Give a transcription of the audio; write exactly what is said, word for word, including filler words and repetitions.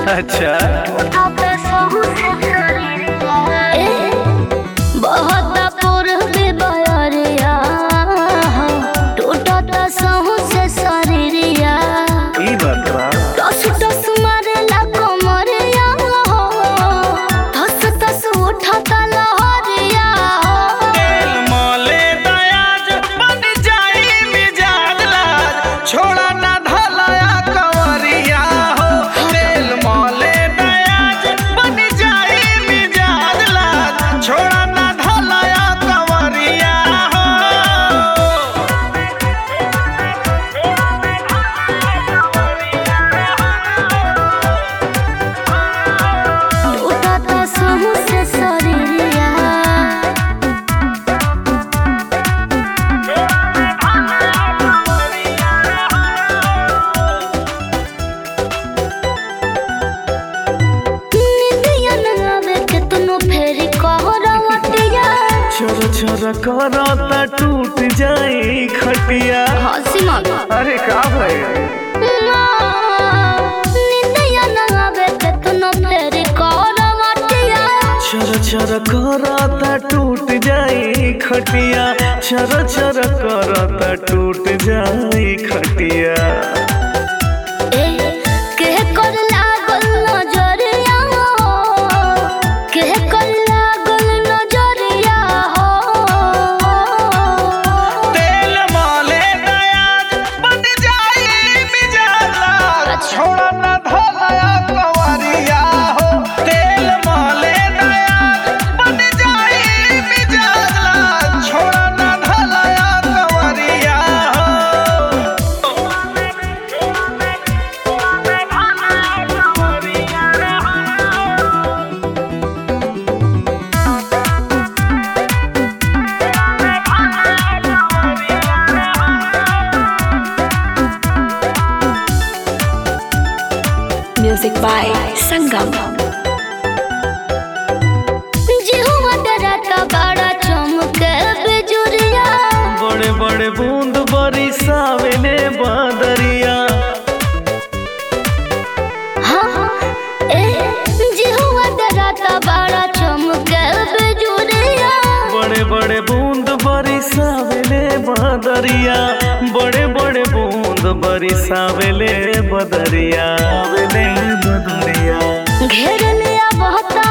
अच्छा बहुत पूर्वी बयरिया टूटत सहू से शरीरिया ई बात बा टस टस मारेला कमरिया धस धस उठत लहरिया तेल मले दयाज बन जाई मिजाज लाज छोड़ा ना ढलाया कंवरिया हो तेल मले दयाज बन जाई मिजाज लाज छोड़ा ना ढलाया कंवरिया हो टूटत सहू से शरीरिया निंदिया न आवे केतनो फेरी कहरवटिया छोर छोर करता टूट जाई खटिया हंसी मत अरे का भाई निंदिया न आवे केतनो फेरी कहरवटिया चर चर करता टूट जाई खटिया चर चर करता टूट जाई खटिया ए के कर लागल नजरिया के कर लागल नजरिया हो तेल माले दयाज बन जाई मिजाज लाज छोड़ा ना ढलाया कंवरिया हो तेल माले दयाज बन जाई मिजाज लाज छोड़ा ना ढलाया कंवरिया हो Music by Sangam. जिहुआ डरत बड़ा चमके बिजुरिया बड़े बड़े बूंद बरिसावेले बादरिया हाँ ए जिहुआ डरत बड़ा चमके बिजुरिया बड़े बड़े बूंद बरिसावेले बादरिया बड़े बड़े बूंद बरिसावेले बदरिया वेले बदरिया घेर लिया बहुत